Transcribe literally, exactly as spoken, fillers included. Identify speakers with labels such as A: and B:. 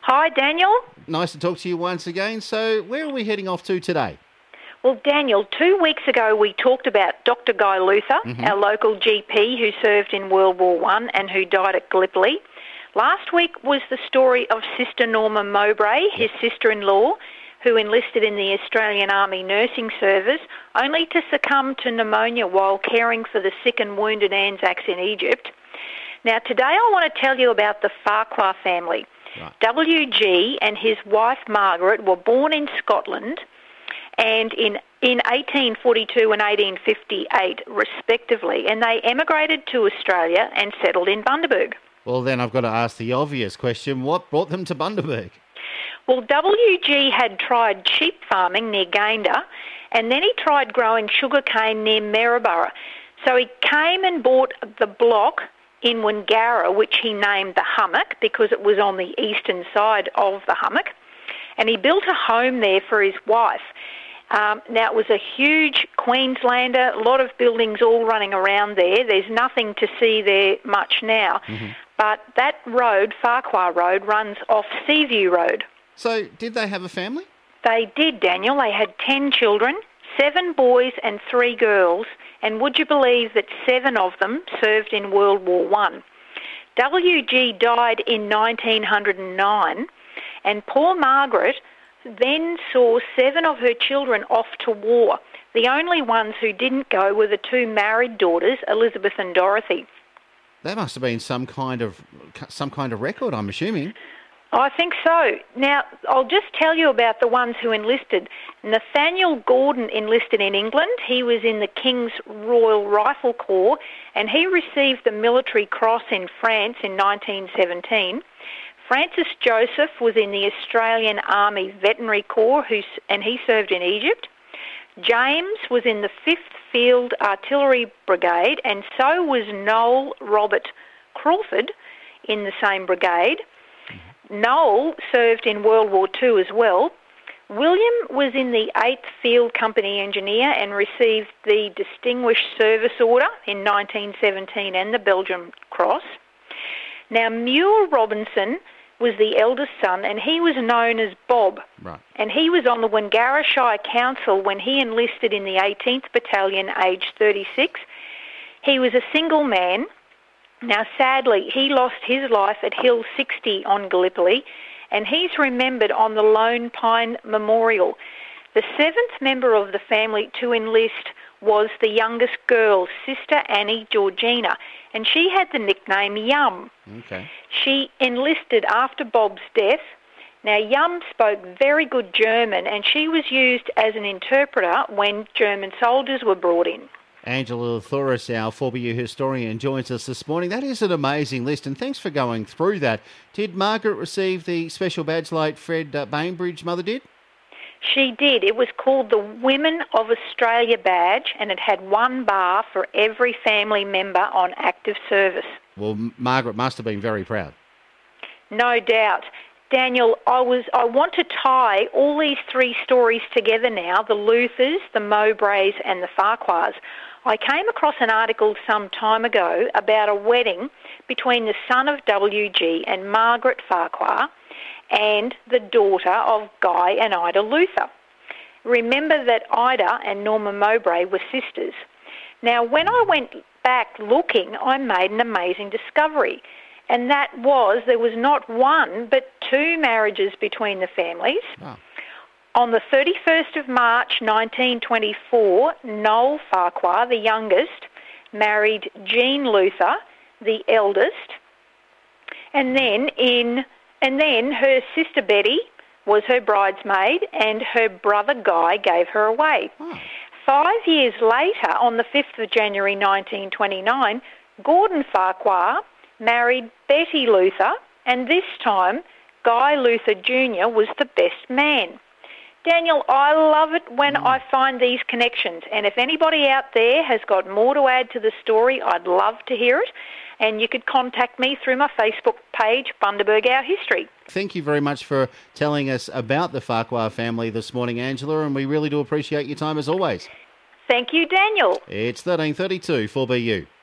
A: Hi, Daniel.
B: Nice to talk to you once again. So where are we heading off to today?
A: Well, Daniel, two weeks ago we talked about Doctor Guy Luther,
B: Mm-hmm.
A: our local G P who served in World War One and who died at Gallipoli. Last week was the story of Sister Norma Mowbray, his sister-in-law, who enlisted in the Australian Army Nursing Service, only to succumb to pneumonia while caring for the sick and wounded Anzacs in Egypt. Now, today I want to tell you about the Farquhar family.
B: Right.
A: W G and his wife Margaret were born in Scotland and in, in eighteen forty-two and eighteen fifty-eight, respectively, and they emigrated to Australia and settled in Bundaberg.
B: Well, then I've got to ask the obvious question. What brought them to Bundaberg?
A: Well, W G had tried sheep farming near Gayndah, and then he tried growing sugarcane near Maryborough. So he came and bought the block in Wangara, which he named the Hummock because it was on the eastern side of the Hummock, and he built a home there for his wife. Um, now, it was a huge Queenslander, a lot of buildings all running around there. There's nothing to see there much now.
B: Mm-hmm.
A: But that road, Farquhar Road, runs off Seaview Road.
B: So did they have a family?
A: They did, Daniel. They had ten children, seven boys and three girls, and would you believe that seven of them served in World War One? W G died in nineteen oh nine, and poor Margaret then saw seven of her children off to war. The only ones who didn't go were the two married daughters, Elizabeth and Dorothy.
B: That must have been some kind of some kind of record, I'm assuming.
A: I think so. Now, I'll just tell you about the ones who enlisted. Nathaniel Gordon enlisted in England. He was in the King's Royal Rifle Corps, and he received the Military Cross in France in nineteen seventeen. Francis Joseph was in the Australian Army Veterinary Corps, who, and he served in Egypt. James was in the fifth Field Artillery Brigade, and so was Noel Robert Crawford in the same brigade. Noel served in World War Two as well. William was in the eighth Field Company Engineer and received the Distinguished Service Order in nineteen seventeen and the Belgian Cross. Now, Muir Robinson was the eldest son, and he was known as Bob.
B: Right.
A: And he was on the Wangara Shire Council when he enlisted in the eighteenth Battalion, aged thirty-six. He was a single man. Now, sadly, he lost his life at Hill sixty on Gallipoli, and he's remembered on the Lone Pine Memorial. The seventh member of the family to enlist was the youngest girl, Sister Annie Georgina, and she had the nickname Yum.
B: Okay.
A: She enlisted after Bob's death. Now, Yum spoke very good German, and she was used as an interpreter when German soldiers were brought in.
B: Angela Thoris, our four B U historian, joins us this morning. That is an amazing list, and thanks for going through that. Did Margaret receive the special badge like Fred uh, Bainbridge mother did?
A: She did. It was called the Women of Australia badge, and it had one bar for every family member on active service.
B: Well, M- Margaret must have been very proud.
A: No doubt. Daniel, I was I want to tie all these three stories together now, the Luthers, the Mowbrays and the Farquhars. I came across an article some time ago about a wedding between the son of W G and Margaret Farquhar and the daughter of Guy and Ida Luther. Remember that Ida and Norma Mowbray were sisters. Now, when I went back looking, I made an amazing discovery, and that was there was not one but two marriages between the families.
B: Wow.
A: On the thirty-first of March nineteen twenty-four, Noel Farquhar, the youngest, married Jean Luther, the eldest, and then in and then her sister Betty was her bridesmaid, and her brother Guy gave her away.
B: Oh.
A: Five years later, on the fifth of January nineteen twenty-nine, Gordon Farquhar married Betty Luther, and this time Guy Luther Junior was the best man. Daniel, I love it when mm. I find these connections, and if anybody out there has got more to add to the story, I'd love to hear it, and you could contact me through my Facebook page, Bundaberg Our History.
B: Thank you very much for telling us about the Farquhar family this morning, Angela, and we really do appreciate your time as always.
A: Thank you, Daniel.
B: It's thirteen thirty-two for B U.